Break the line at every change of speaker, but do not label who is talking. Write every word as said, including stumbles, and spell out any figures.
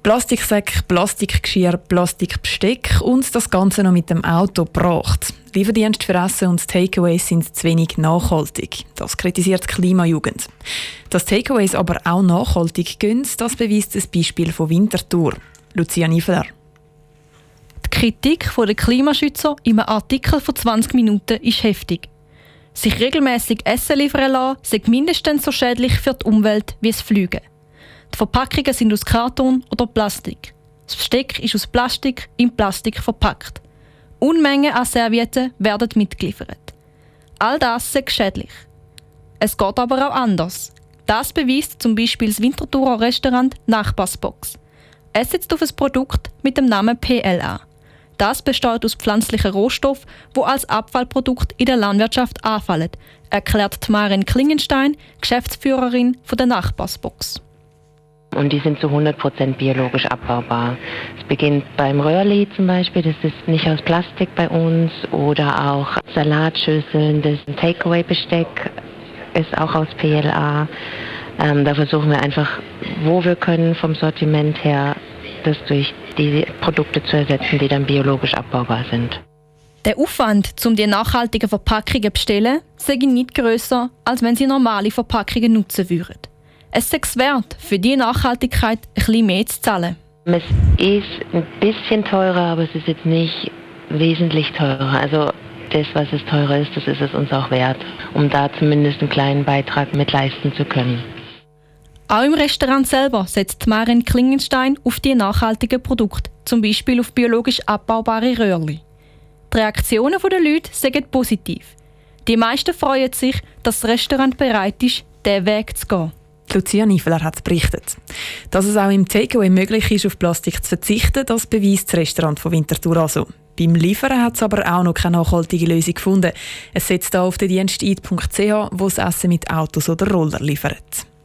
Plastiksäcke, Plastikgeschirr, Plastikbesteck und das Ganze noch mit dem Auto gebracht. Lieferdienste für Essen und Takeaways sind zu wenig nachhaltig. Das kritisiert die Klimajugend. Dass Takeaways aber auch nachhaltig gehen, das beweist ein Beispiel von Winterthur. Lucia Niefeler.
Die Kritik der Klimaschützer in einem Artikel von zwanzig Minuten ist heftig. Sich regelmäßig Essen liefern lassen, sei mindestens so schädlich für die Umwelt wie das Fliegen. Die Verpackungen sind aus Karton oder Plastik. Das Besteck ist aus Plastik in Plastik verpackt. Unmengen an Servietten werden mitgeliefert. All das ist schädlich. Es geht aber auch anders. Das beweist zum Beispiel das Winterthurer Restaurant Nachbarsbox. Es setzt auf ein Produkt mit dem Namen P L A. Das besteht aus pflanzlichen Rohstoffen, die als Abfallprodukt in der Landwirtschaft anfallen, erklärt Maren Klingenstein, Geschäftsführerin von der Nachbarsbox.
Und die sind zu hundert Prozent biologisch abbaubar. Es beginnt beim Röhrli zum Beispiel, das ist nicht aus Plastik bei uns. Oder auch Salatschüsseln, das Takeaway-Besteck ist auch aus P L A. Ähm, da versuchen wir einfach, wo wir können vom Sortiment her, das durch die Produkte zu ersetzen, die dann biologisch abbaubar sind.
Der Aufwand, um die nachhaltigen Verpackungen zu bestellen, sei nicht grösser, als wenn sie normale Verpackungen nutzen würden. Es ist es wert, für diese Nachhaltigkeit ein bisschen mehr zu zahlen.
Es ist ein bisschen teurer, aber es ist jetzt nicht wesentlich teurer. Also das, was es teurer ist, das ist es uns auch wert, um da zumindest einen kleinen Beitrag mit leisten zu können.
Auch im Restaurant selber setzt Maren Klingenstein auf die nachhaltigen Produkte, zum Beispiel auf biologisch abbaubare Röhrli. Die Reaktionen der Leute sind positiv. Die meisten freuen sich, dass das Restaurant bereit ist, diesen Weg zu gehen.
Lucia Niefeler hat berichtet. Dass es auch im Takeaway möglich ist, auf Plastik zu verzichten, das beweist das Restaurant von Winterthur also. Beim Liefern hat es aber auch noch keine nachhaltige Lösung gefunden. Es setzt da auf den Dienst eat punkt c h, wo das Essen mit Autos oder Roller liefert.